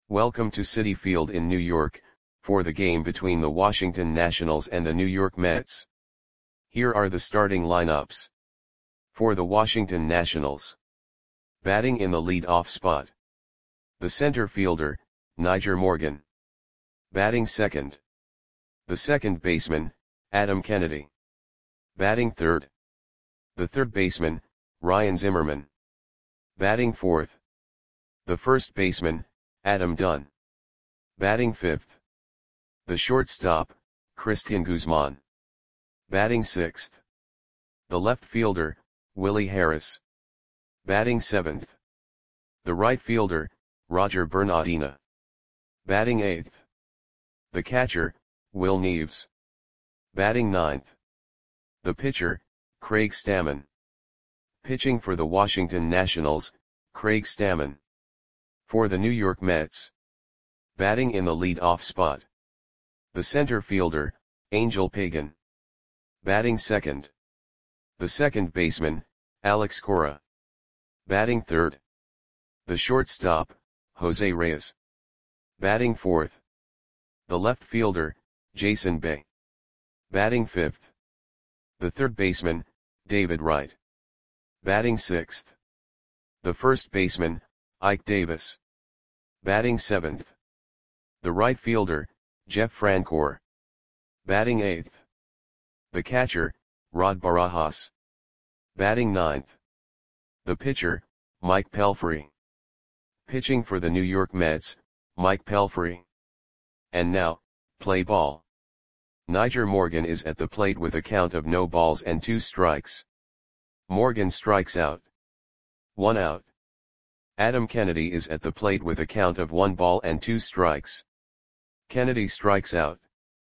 Welcome to Citi Field in New York, for the game between the Washington Nationals and the New York Mets. Here are the starting lineups. For the Washington Nationals. Batting in the lead-off spot. The center fielder, Nyjer Morgan. Batting second. The second baseman, Adam Kennedy. Batting third. The third baseman, Ryan Zimmerman. Batting fourth. The first baseman, Adam Dunn. Batting fifth. The shortstop, Cristian Guzman. Batting sixth. The left fielder, Willie Harris. Batting seventh. The right fielder, Roger Bernardina. Batting eighth. The catcher, Will Neves. Batting ninth. The pitcher, Craig Stammen. Pitching for the Washington Nationals, Craig Stammen. For the New York Mets. Batting in the lead-off spot. The center fielder, Angel Pagan. Batting second. The second baseman, Alex Cora. Batting third. The shortstop, Jose Reyes. Batting fourth. The left fielder, Jason Bay. Batting fifth. The third baseman, David Wright. Batting sixth. The first baseman, Ike Davis. Batting seventh. The right fielder, Jeff Francoeur. Batting eighth. The catcher, Rod Barajas. Batting ninth. The pitcher, Mike Pelfrey. Pitching for the New York Mets, Mike Pelfrey. And now, play ball. Nyjer Morgan is at the plate with a count of no balls and 2 strikes. Morgan strikes out. 1 out. Adam Kennedy is at the plate with a count of 1 ball and 2 strikes. Kennedy strikes out.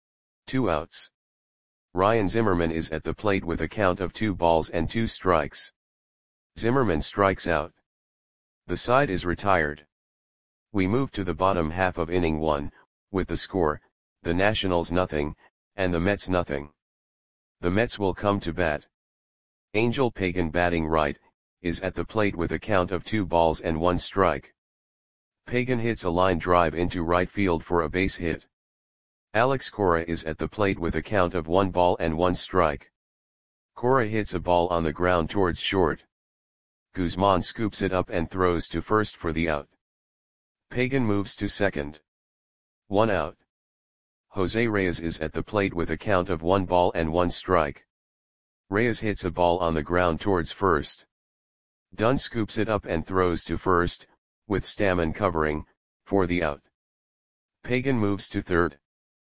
2 outs. Ryan Zimmerman is at the plate with a count of 2 balls and 2 strikes. Zimmerman strikes out. The side is retired. We move to the bottom half of inning 1, with the score, the Nationals nothing, and the Mets nothing. The Mets will come to bat. Angel Pagan batting right, is at the plate with a count of 2 balls and 1 strike. Pagan hits a line drive into right field for a base hit. Alex Cora is at the plate with a count of 1 ball and 1 strike. Cora hits a ball on the ground towards short. Guzman scoops it up and throws to first for the out. Pagan moves to second. 1 out. Jose Reyes is at the plate with a count of 1 ball and 1 strike. Reyes hits a ball on the ground towards first. Dunn scoops it up and throws to first, with Stammen covering, for the out. Pagan moves to third.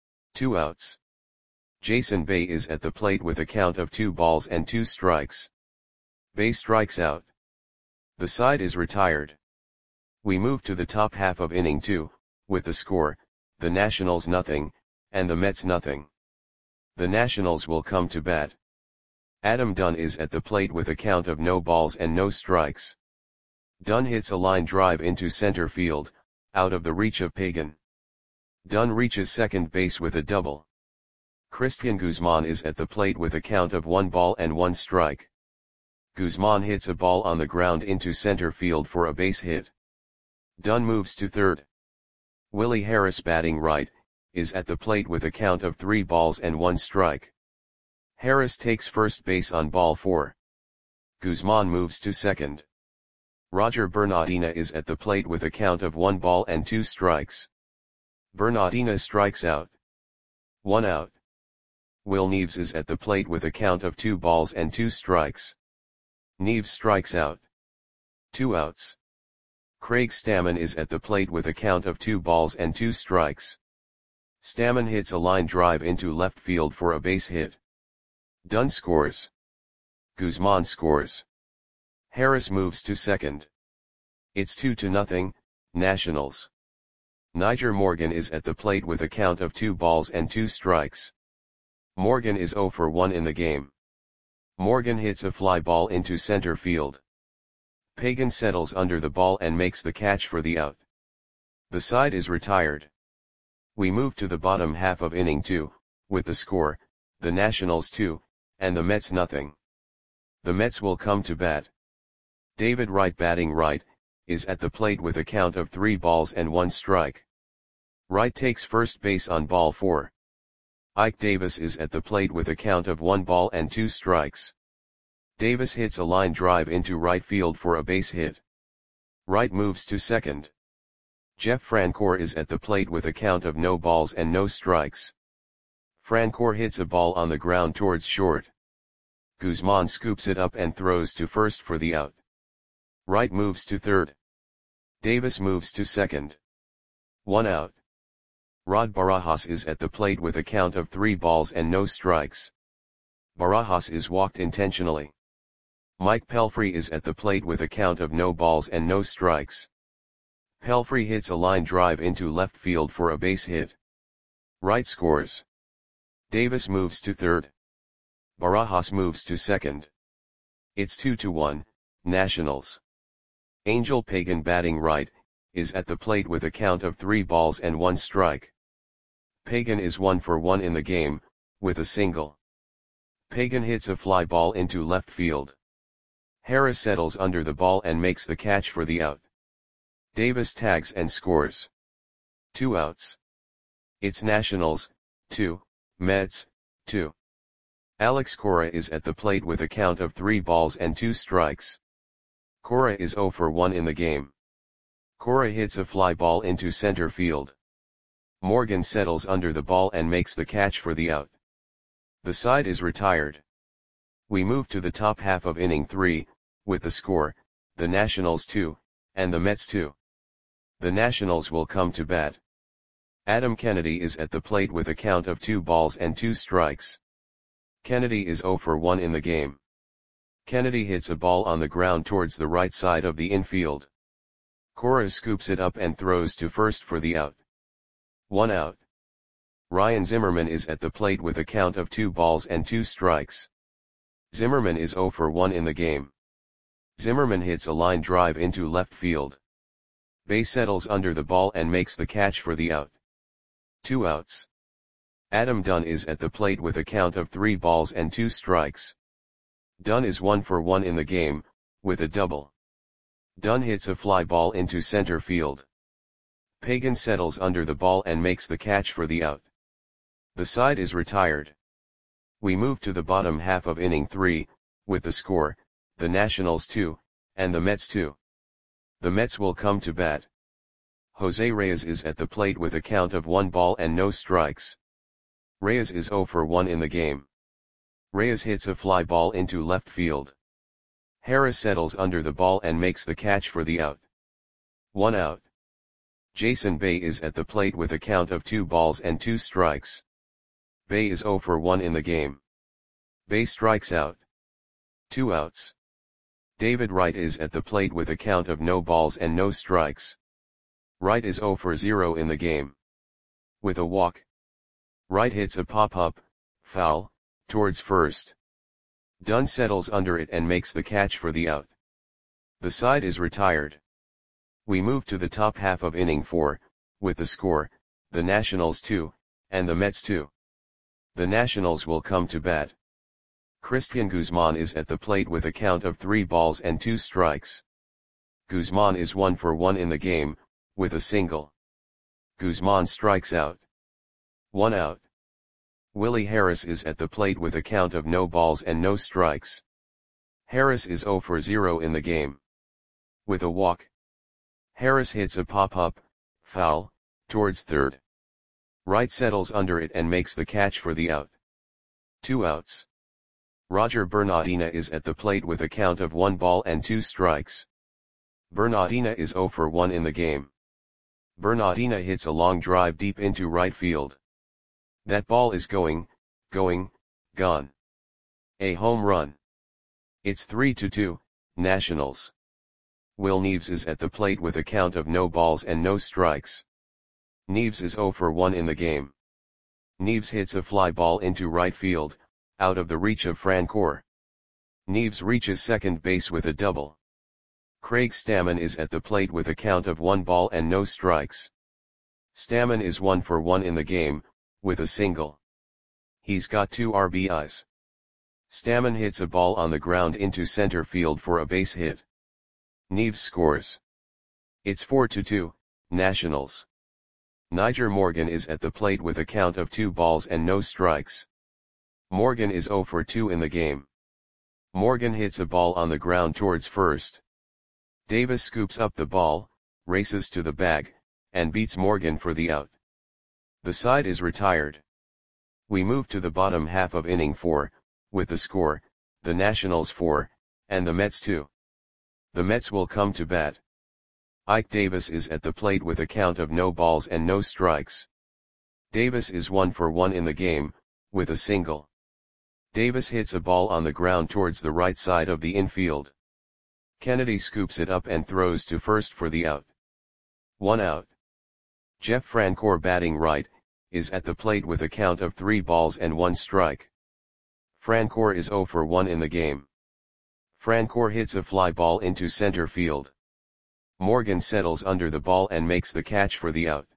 2 outs. Jason Bay is at the plate with a count of 2 balls and 2 strikes. Bay strikes out. The side is retired. We move to the top half of inning 2, with the score, the Nationals nothing, and the Mets nothing. The Nationals will come to bat. Adam Dunn is at the plate with a count of no balls and no strikes. Dunn hits a line drive into center field, out of the reach of Pagan. Dunn reaches second base with a double. Cristian Guzman is at the plate with a count of 1 ball and 1 strike. Guzman hits a ball on the ground into center field for a base hit. Dunn moves to third. Willie Harris batting right, is at the plate with a count of 3 balls and 1 strike. Harris takes first base on ball 4. Guzman moves to second. Roger Bernardina is at the plate with a count of 1 ball and 2 strikes. Bernardina strikes out. 1 out. Will Neves is at the plate with a count of 2 balls and 2 strikes. Neves strikes out. 2 outs. Craig Stammen is at the plate with a count of 2 balls and 2 strikes. Stammen hits a line drive into left field for a base hit. Dunn scores. Guzman scores. Harris moves to second. It's 2-0, Nationals. Nyjer Morgan is at the plate with a count of 2 balls and 2 strikes. Morgan is 0 for 1 in the game. Morgan hits a fly ball into center field. Pagan settles under the ball and makes the catch for the out. The side is retired. We move to the bottom half of inning 2, with the score, the Nationals 2, and the Mets nothing. The Mets will come to bat. David Wright batting right, is at the plate with a count of 3 balls and 1 strike. Wright takes first base on ball 4. Ike Davis is at the plate with a count of 1 ball and 2 strikes. Davis hits a line drive into right field for a base hit. Wright moves to second. Jeff Francoeur is at the plate with a count of no balls and no strikes. Francoeur hits a ball on the ground towards short. Guzman scoops it up and throws to first for the out. Wright moves to third. Davis moves to second. 1 out. Rod Barajas is at the plate with a count of 3 balls and no strikes. Barajas is walked intentionally. Mike Pelfrey is at the plate with a count of no balls and no strikes. Pelfrey hits a line drive into left field for a base hit. Wright scores. Davis moves to third. Barajas moves to second. It's 2-1, Nationals. Angel Pagan batting right, is at the plate with a count of 3 balls and 1 strike. Pagan is 1 for 1 in the game, with a single. Pagan hits a fly ball into left field. Harris settles under the ball and makes the catch for the out. Davis tags and scores. 2 outs. It's Nationals, 2, Mets, 2. Alex Cora is at the plate with a count of 3 balls and 2 strikes. Cora is 0 for 1 in the game. Cora hits a fly ball into center field. Morgan settles under the ball and makes the catch for the out. The side is retired. We move to the top half of inning 3, with the score, the Nationals 2, and the Mets 2. The Nationals will come to bat. Adam Kennedy is at the plate with a count of 2 balls and 2 strikes. Kennedy is 0 for 1 in the game. Kennedy hits a ball on the ground towards the right side of the infield. Cora scoops it up and throws to first for the out. 1 out. Ryan Zimmerman is at the plate with a count of 2 balls and 2 strikes. Zimmerman is 0 for 1 in the game. Zimmerman hits a line drive into left field. Bay settles under the ball and makes the catch for the out. 2 outs. Adam Dunn is at the plate with a count of 3 balls and 2 strikes. Dunn is 1 for 1 in the game, with a double. Dunn hits a fly ball into center field. Pagan settles under the ball and makes the catch for the out. The side is retired. We move to the bottom half of inning 3, with the score, the Nationals 2, and the Mets 2. The Mets will come to bat. Jose Reyes is at the plate with a count of 1 ball and no strikes. Reyes is 0 for 1 in the game. Reyes hits a fly ball into left field. Harris settles under the ball and makes the catch for the out. 1 out. Jason Bay is at the plate with a count of 2 balls and 2 strikes. Bay is 0 for 1 in the game. Bay strikes out. 2 outs. David Wright is at the plate with a count of no balls and no strikes. Wright is 0 for 0 in the game. With a walk. Wright hits a pop-up, foul, towards first. Dunn settles under it and makes the catch for the out. The side is retired. We move to the top half of inning 4, with the score, the Nationals 2, and the Mets 2. The Nationals will come to bat. Christian Guzman is at the plate with a count of 3 balls and 2 strikes. Guzman is 1 for 1 in the game, with a single. Guzman strikes out. 1 out. Willie Harris is at the plate with a count of no balls and no strikes. Harris is 0 for 0 in the game. With a walk. Harris hits a pop-up, foul, towards third. Wright settles under it and makes the catch for the out. 2 outs. Roger Bernardina is at the plate with a count of 1 ball and 2 strikes. Bernardina is 0 for 1 in the game. Bernardina hits a long drive deep into right field. That ball is going, gone. A home run. It's 3-2, Nationals. Will Neves is at the plate with a count of no balls and no strikes. Neves is 0 for 1 in the game. Neves hits a fly ball into right field, out of the reach of Francoeur. Neves reaches second base with a double. Craig Stammen is at the plate with a count of 1 ball and no strikes. Stammen is 1 for 1 in the game, with a single. He's got 2 RBIs. Stammen hits a ball on the ground into center field for a base hit. Neves scores. It's 4-2, Nationals. Niger Morgan is at the plate with a count of 2 balls and no strikes. Morgan is 0 for 2 in the game. Morgan hits a ball on the ground towards first. Davis scoops up the ball, races to the bag, and beats Morgan for the out. The side is retired. We move to the bottom half of inning 4, with the score, the Nationals 4, and the Mets 2. The Mets will come to bat. Ike Davis is at the plate with a count of no balls and no strikes. Davis is 1 for 1 in the game, with a single. Davis hits a ball on the ground towards the right side of the infield. Kennedy scoops it up and throws to first for the out. 1 out. Jeff Francoeur, batting right, is at the plate with a count of 3 balls and 1 strike. Francoeur is 0 for 1 in the game. Francoeur hits a fly ball into center field. Morgan settles under the ball and makes the catch for the out.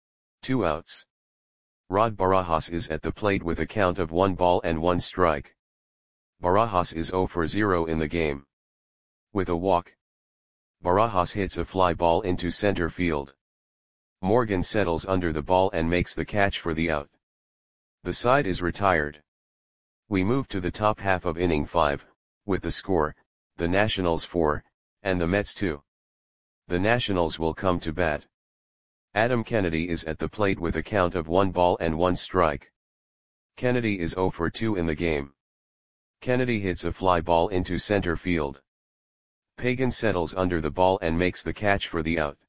2 outs. Rod Barajas is at the plate with a count of 1 ball and 1 strike. Barajas is 0 for 0 in the game. With a walk, Barajas hits a fly ball into center field. Morgan settles under the ball and makes the catch for the out. The side is retired. We move to the top half of inning 5, with the score, the Nationals 4, and the Mets 2. The Nationals will come to bat. Adam Kennedy is at the plate with a count of 1 ball and 1 strike. Kennedy is 0 for 2 in the game. Kennedy hits a fly ball into center field. Pagan settles under the ball and makes the catch for the out.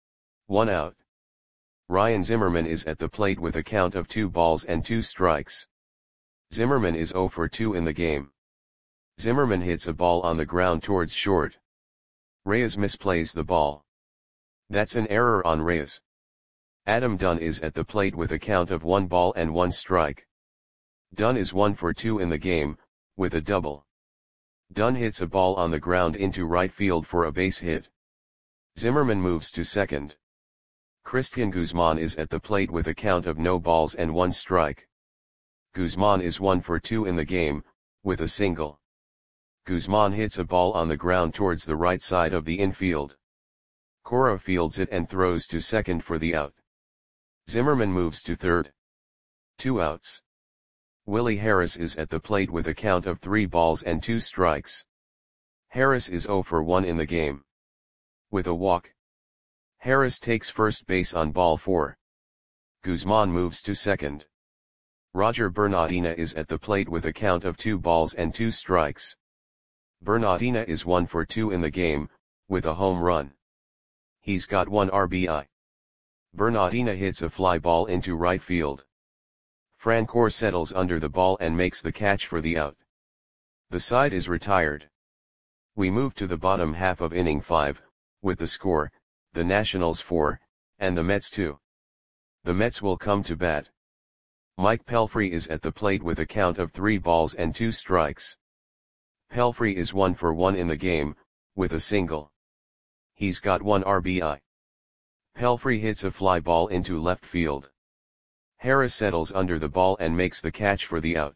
1 out. Ryan Zimmerman is at the plate with a count of 2 balls and 2 strikes. Zimmerman is 0 for 2 in the game. Zimmerman hits a ball on the ground towards short. Reyes misplays the ball. That's an error on Reyes. Adam Dunn is at the plate with a count of 1 ball and 1 strike. Dunn is 1 for 2 in the game, with a double. Dunn hits a ball on the ground into right field for a base hit. Zimmerman moves to second. Christian Guzman is at the plate with a count of no balls and 1 strike. Guzman is 1 for 2 in the game, with a single. Guzman hits a ball on the ground towards the right side of the infield. Cora fields it and throws to second for the out. Zimmerman moves to third. 2 outs. Willie Harris is at the plate with a count of 3 balls and 2 strikes. Harris is 0 for 1 in the game. With a walk, Harris takes first base on ball 4. Guzman moves to second. Roger Bernardina is at the plate with a count of 2 balls and 2 strikes. Bernardina is 1 for 2 in the game, with a home run. He's got 1 RBI. Bernardina hits a fly ball into right field. Francoeur settles under the ball and makes the catch for the out. The side is retired. We move to the bottom half of inning 5, with the score, the Nationals 4, and the Mets 2. The Mets will come to bat. Mike Pelfrey is at the plate with a count of 3 balls and 2 strikes. Pelfrey is 1 for 1 in the game, with a single. He's got 1 RBI. Pelfrey hits a fly ball into left field. Harris settles under the ball and makes the catch for the out.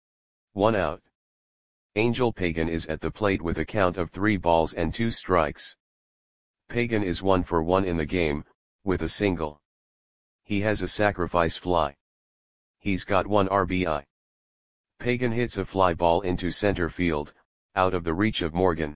1 out. Angel Pagan is at the plate with a count of 3 balls and 2 strikes. Pagan is 1 for 1 in the game, with a single. He has a sacrifice fly. He's got 1 RBI. Pagan hits a fly ball into center field, out of the reach of Morgan.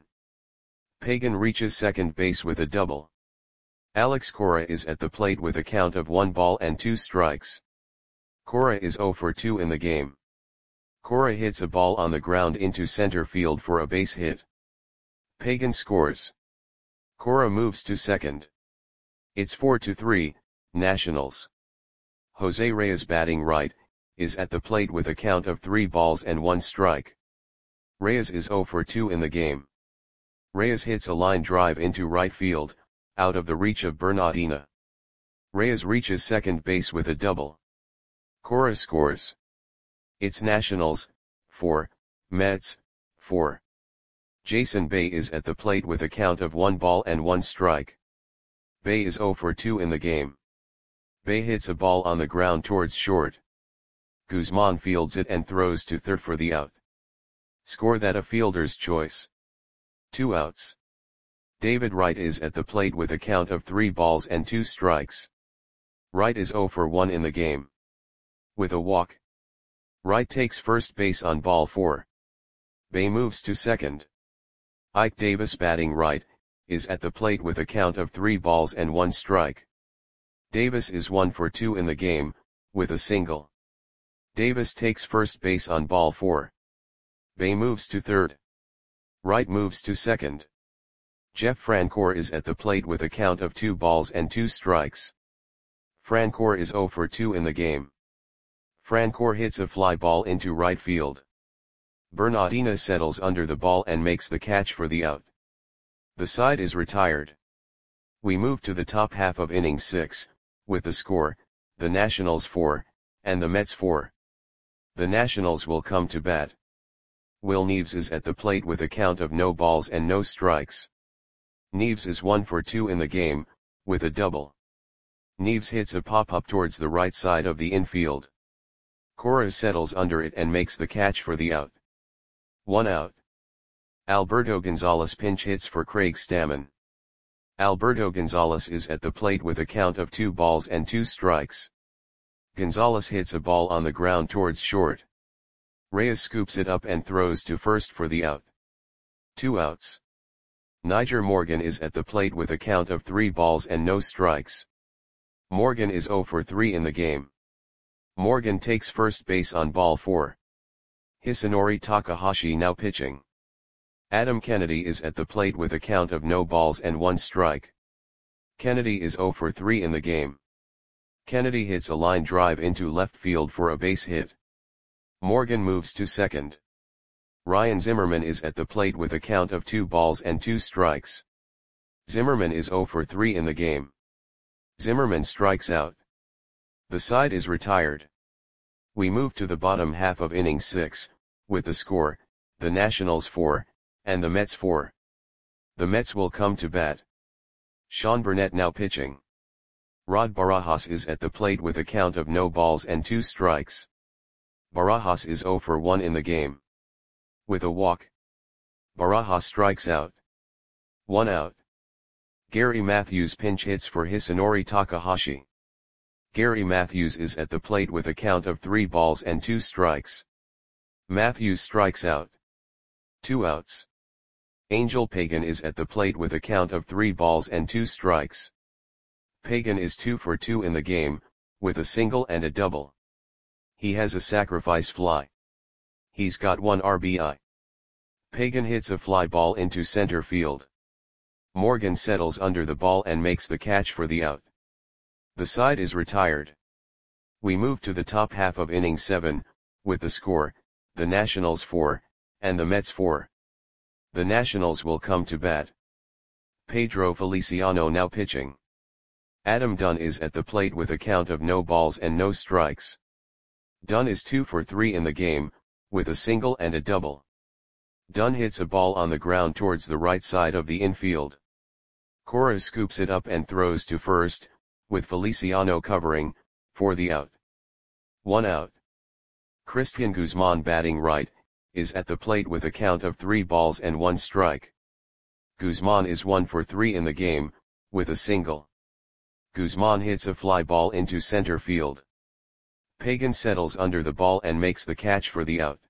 Pagan reaches second base with a double. Alex Cora is at the plate with a count of 1 ball and 2 strikes. Cora is 0 for 2 in the game. Cora hits a ball on the ground into center field for a base hit. Pagan scores. Cora moves to second. It's 4-3, Nationals. Jose Reyes, batting right, is at the plate with a count of 3 balls and 1 strike. Reyes is 0 for 2 in the game. Reyes hits a line drive into right field, out of the reach of Bernardina. Reyes reaches second base with a double. Cora scores. It's Nationals, 4, Mets, 4. Jason Bay is at the plate with a count of 1 ball and 1 strike. Bay is 0 for 2 in the game. Bay hits a ball on the ground towards short. Guzman fields it and throws to third for the out. Score that a fielder's choice. 2 outs. David Wright is at the plate with a count of 3 balls and 2 strikes. Wright is 0 for 1 in the game. With a walk, Wright takes first base on ball 4. Bae moves to second. Ike Davis, batting right, is at the plate with a count of 3 balls and 1 strike. Davis is 1 for 2 in the game, with a single. Davis takes first base on ball 4. Bae moves to third. Wright moves to second. Jeff Francoeur is at the plate with a count of 2 balls and 2 strikes. Francoeur is 0 for 2 in the game. Francoeur hits a fly ball into right field. Bernardina settles under the ball and makes the catch for the out. The side is retired. We move to the top half of inning 6, with the score, the Nationals 4, and the Mets 4. The Nationals will come to bat. Will Neves is at the plate with a count of no balls and no strikes. Neves is 1 for 2 in the game, with a double. Neves hits a pop-up towards the right side of the infield. Cora settles under it and makes the catch for the out. 1 out. Alberto Gonzalez pinch hits for Craig Stammen. Alberto Gonzalez is at the plate with a count of 2 balls and 2 strikes. Gonzalez hits a ball on the ground towards short. Reyes scoops it up and throws to first for the out. 2 outs. Nyjer Morgan is at the plate with a count of 3 balls and no strikes. Morgan is 0 for 3 in the game. Morgan takes first base on ball 4. Hisanori Takahashi now pitching. Adam Kennedy is at the plate with a count of no balls and 1 strike. Kennedy is 0 for 3 in the game. Kennedy hits a line drive into left field for a base hit. Morgan moves to second. Ryan Zimmerman is at the plate with a count of 2 balls and 2 strikes. Zimmerman is 0 for 3 in the game. Zimmerman strikes out. The side is retired. We move to the bottom half of inning 6, with the score, the Nationals 4, and the Mets 4. The Mets will come to bat. Sean Burnett now pitching. Rod Barajas is at the plate with a count of no balls and 2 strikes. Barajas is 0 for 1 in the game. With a walk, Barajas strikes out. 1 out. Gary Matthews pinch hits for Hisanori Takahashi. Gary Matthews is at the plate with a count of 3 balls and 2 strikes. Matthews strikes out. 2 outs. Angel Pagan is at the plate with a count of 3 balls and 2 strikes. Pagan is 2 for 2 in the game, with a single and a double. He has a sacrifice fly. He's got 1 RBI. Pagan hits a fly ball into center field. Morgan settles under the ball and makes the catch for the out. The side is retired. We move to the top half of inning 7, with the score, the Nationals 4, and the Mets 4. The Nationals will come to bat. Pedro Feliciano now pitching. Adam Dunn is at the plate with a count of no balls and no strikes. Dunn is 2 for 3 in the game, with a single and a double. Dunn hits a ball on the ground towards the right side of the infield. Cora scoops it up and throws to first, with Feliciano covering, for the out. 1 out. Christian Guzman, batting right, is at the plate with a count of 3 balls and 1 strike. Guzman is 1 for 3 in the game, with a single. Guzman hits a fly ball into center field. Pagan settles under the ball and makes the catch for the out.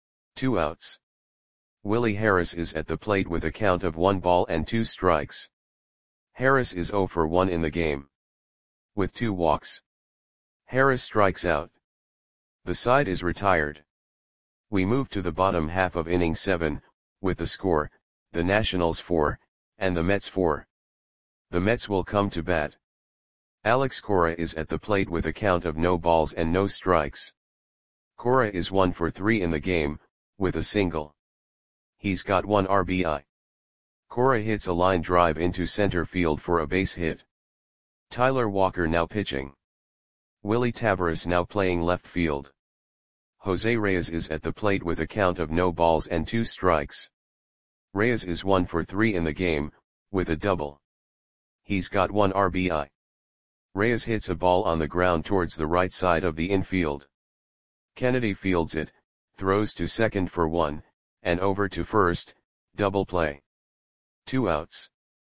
2 outs. Willie Harris is at the plate with a count of 1 ball and 2 strikes. Harris is 0 for 1 in the game. With 2 walks, Harris strikes out. The side is retired. We move to the bottom half of inning 7, with the score, the Nationals 4, and the Mets 4. The Mets will come to bat. Alex Cora is at the plate with a count of no balls and no strikes. Cora is 1 for 3 in the game, with a single. He's got 1 RBI. Cora hits a line drive into center field for a base hit. Tyler Walker now pitching. Willie Taveras now playing left field. Jose Reyes is at the plate with a count of no balls and 2 strikes. Reyes is 1 for 3 in the game, with a double. He's got 1 RBI. Reyes hits a ball on the ground towards the right side of the infield. Kennedy fields it, throws to second for 1, and over to first, double play. 2 outs.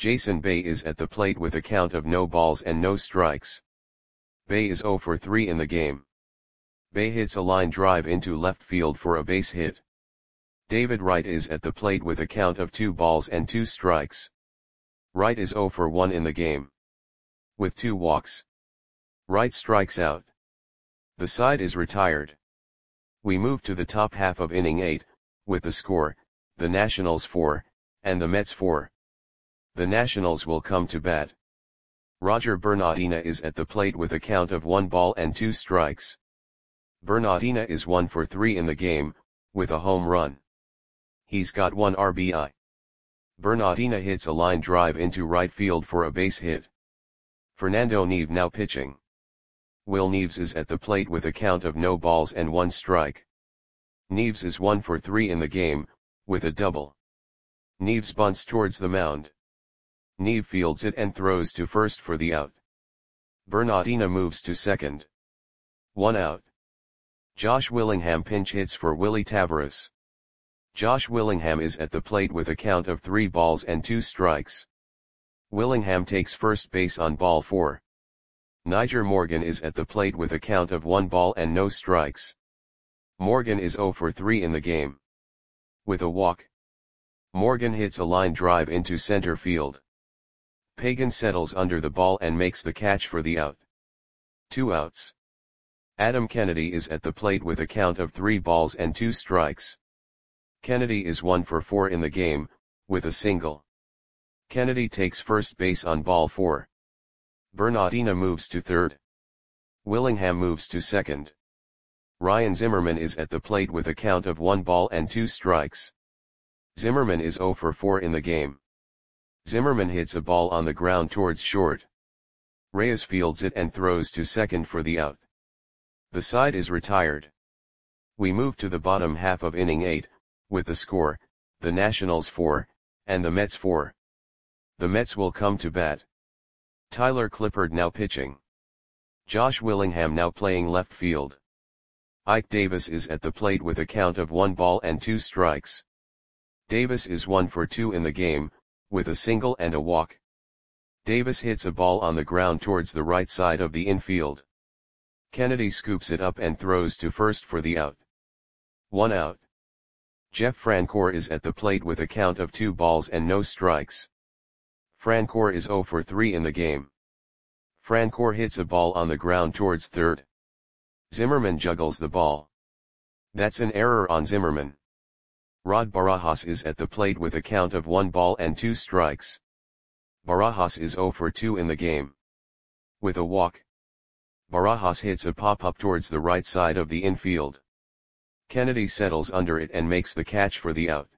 Jason Bay is at the plate with a count of no balls and no strikes. Bay is 0 for 3 in the game. Bay hits a line drive into left field for a base hit. David Wright is at the plate with a count of 2 balls and 2 strikes. Wright is 0 for 1 in the game. With 2 walks. Wright strikes out. The side is retired. We move to the top half of inning 8, with the score, the Nationals 4, and the Mets 4. The Nationals will come to bat. Roger Bernardina is at the plate with a count of 1 ball and 2 strikes. Bernardina is 1 for 3 in the game, with a home run. He's got 1 RBI. Bernardina hits a line drive into right field for a base hit. Fernando Neve now pitching. Will Neves is at the plate with a count of no balls and 1 strike. Neves is 1 for 3 in the game, with a double. Neves bunts towards the mound. Neve fields it and throws to first for the out. Bernardina moves to second. 1 out. Josh Willingham pinch hits for Willie Taveras. Josh Willingham is at the plate with a count of 3 balls and 2 strikes. Willingham takes first base on ball 4. Niger Morgan is at the plate with a count of 1 ball and no strikes. Morgan is 0 for 3 in the game. With a walk. Morgan hits a line drive into center field. Pagan settles under the ball and makes the catch for the out. 2 outs. Adam Kennedy is at the plate with a count of 3 balls and 2 strikes. Kennedy is 1 for 4 in the game, with a single. Kennedy takes first base on ball 4. Bernardina moves to third. Willingham moves to second. Ryan Zimmerman is at the plate with a count of 1 ball and 2 strikes. Zimmerman is 0 for 4 in the game. Zimmerman hits a ball on the ground towards short. Reyes fields it and throws to second for the out. The side is retired. We move to the bottom half of inning 8, with the score, the Nationals 4, and the Mets 4. The Mets will come to bat. Tyler Clippard now pitching. Josh Willingham now playing left field. Ike Davis is at the plate with a count of 1 ball and 2 strikes. Davis is 1 for 2 in the game, with a single and a walk. Davis hits a ball on the ground towards the right side of the infield. Kennedy scoops it up and throws to first for the out. 1 out. Jeff Francoeur is at the plate with a count of 2 balls and no strikes. Francoeur is 0 for 3 in the game. Francoeur hits a ball on the ground towards third. Zimmerman juggles the ball. That's an error on Zimmerman. Rod Barajas is at the plate with a count of 1 ball and 2 strikes. Barajas is 0 for 2 in the game. With a walk. Barajas hits a pop-up towards the right side of the infield. Kennedy settles under it and makes the catch for the out.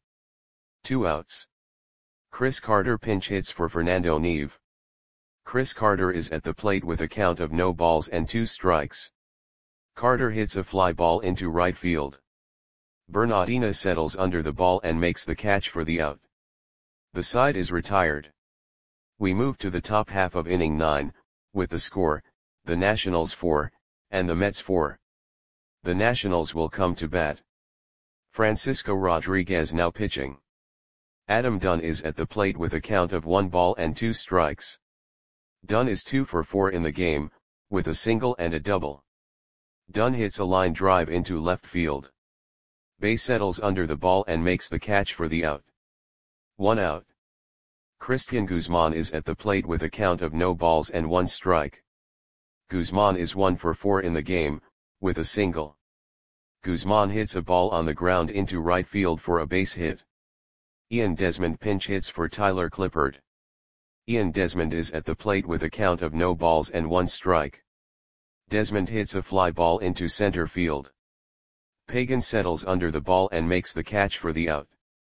2 outs. Chris Carter pinch hits for Fernando Neve. Chris Carter is at the plate with a count of no balls and 2 strikes. Carter hits a fly ball into right field. Bernardina settles under the ball and makes the catch for the out. The side is retired. We move to the top half of inning 9, with the score, the Nationals 4, and the Mets 4. The Nationals will come to bat. Francisco Rodriguez now pitching. Adam Dunn is at the plate with a count of 1 ball and 2 strikes. Dunn is 2 for 4 in the game, with a single and a double. Dunn hits a line drive into left field. Bay settles under the ball and makes the catch for the out. 1 out. Christian Guzman is at the plate with a count of no balls and 1 strike. Guzman is 1 for 4 in the game, with a single. Guzman hits a ball on the ground into right field for a base hit. Ian Desmond pinch hits for Tyler Clippard. Ian Desmond is at the plate with a count of no balls and 1 strike. Desmond hits a fly ball into center field. Pagan settles under the ball and makes the catch for the out.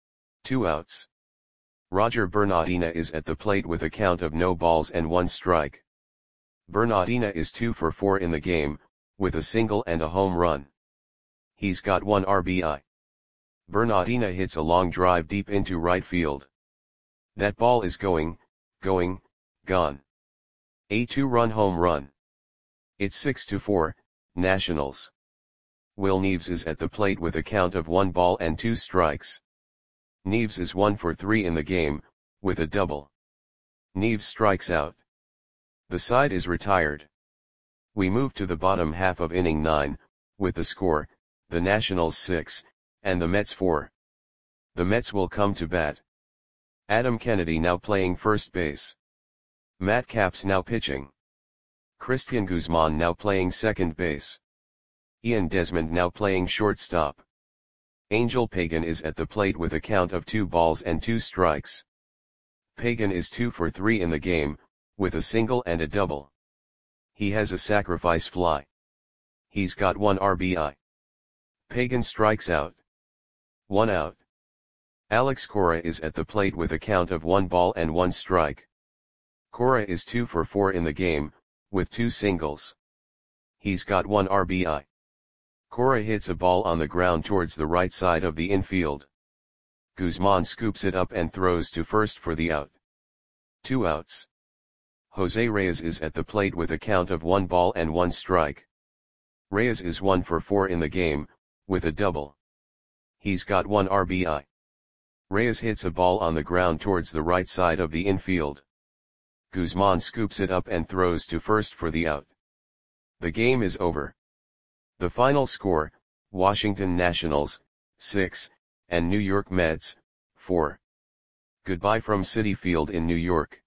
2 outs. Roger Bernardina is at the plate with a count of no balls and 1 strike. Bernardina is 2 for 4 in the game, with a single and a home run. He's got 1 RBI. Bernardina hits a long drive deep into right field. That ball is gone. A 2-run home run. It's 6-4, Nationals. Will Neves is at the plate with a count of 1 ball and 2 strikes. Neves is 1 for 3 in the game, with a double. Neves strikes out. The side is retired. We move to the bottom half of inning 9, with the score, the Nationals 6, and the Mets 4. The Mets will come to bat. Adam Kennedy now playing first base. Matt Capps now pitching. Christian Guzman now playing second base. Ian Desmond now playing shortstop. Angel Pagan is at the plate with a count of 2 balls and 2 strikes. Pagan is 2 for 3 in the game, with a single and a double. He has a sacrifice fly. He's got 1 RBI. Pagan strikes out. 1 out. Alex Cora is at the plate with a count of 1 ball and 1 strike. Cora is 2 for 4 in the game, with 2 singles. He's got 1 RBI. Cora hits a ball on the ground towards the right side of the infield. Guzman scoops it up and throws to first for the out. 2 outs. Jose Reyes is at the plate with a count of 1 ball and 1 strike. Reyes is 1 for 4 in the game, with a double. He's got 1 RBI. Reyes hits a ball on the ground towards the right side of the infield. Guzman scoops it up and throws to first for the out. The game is over. The final score, Washington Nationals, 6, and New York Mets, 4. Goodbye from Citi Field in New York.